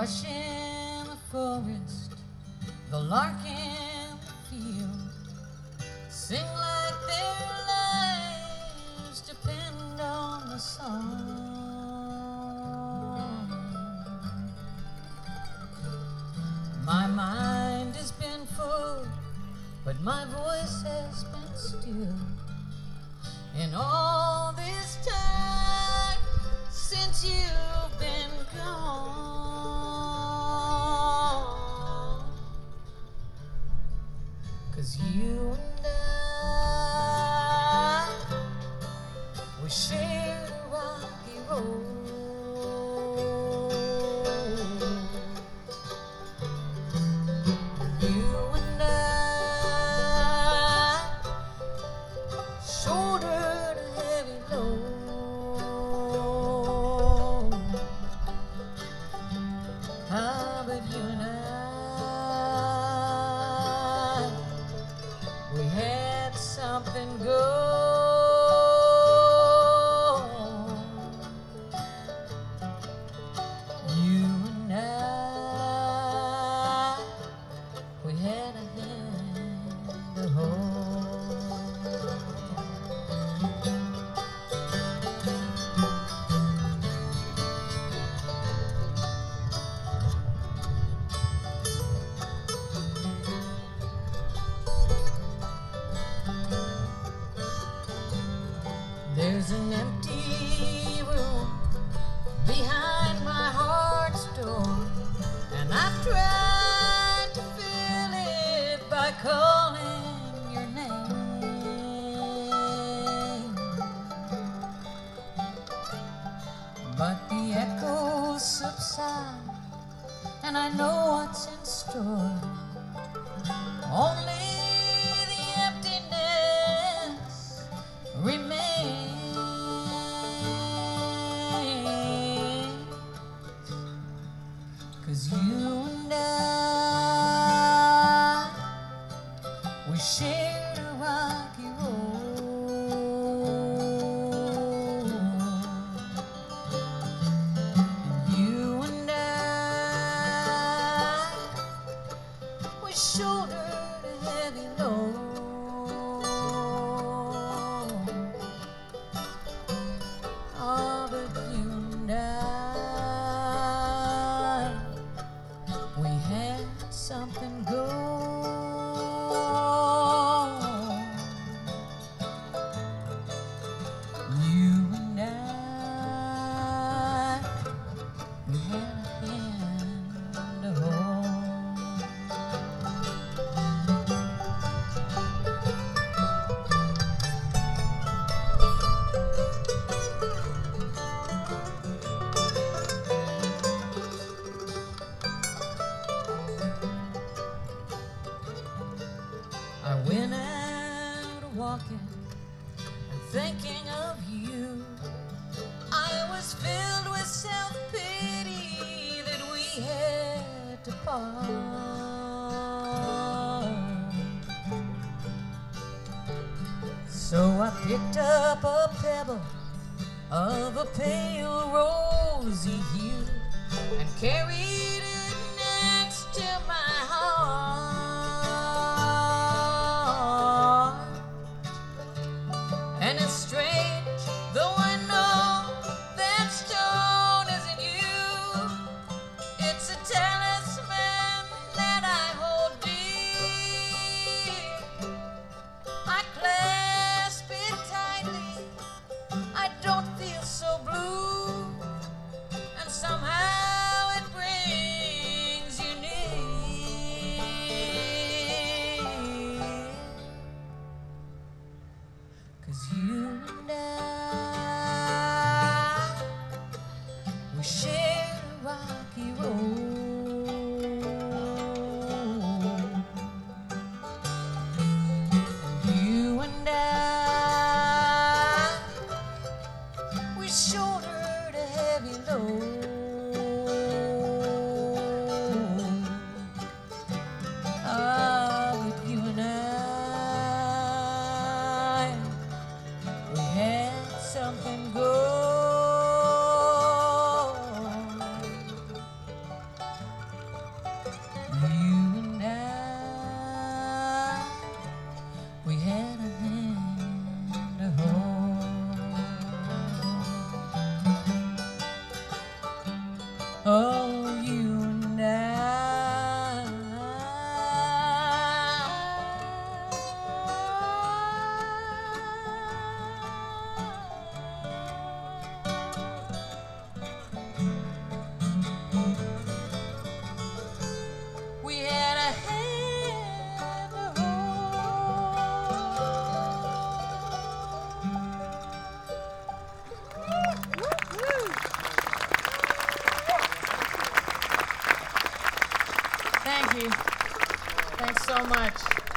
thrush in the forest, the lark in the field, sing like their lives depend on the song. My mind has been full, but my voice has been still. In all this time since you've been gone, 'cause you and I, we shared a rocky road. You and I shouldered a heavy load. Ah, but you and I, we had something good. You and I, we had a hand to hold. There's an empty room behind my heart's door, and I've tried to fill it by calling your name, but the echoes subside, and I know what's in store. Only the emptiness remains. 'Cause you and I, we shared a rocky road. And you and I, we shouldered a heavy load. Oh, but you and I, we had something good. You and I, we had a hand to hold. I went out walking and thinking of you. I was filled with self-pity that we had to part. So I picked up a pebble of a pale rosy hue and carried it next to my heart. And it's strange, though I know that stone isn't you. It's a talisman that I hold dear. I clasp it tightly, I don't feel so blue, and somehow it brings Thank you. Thanks so much.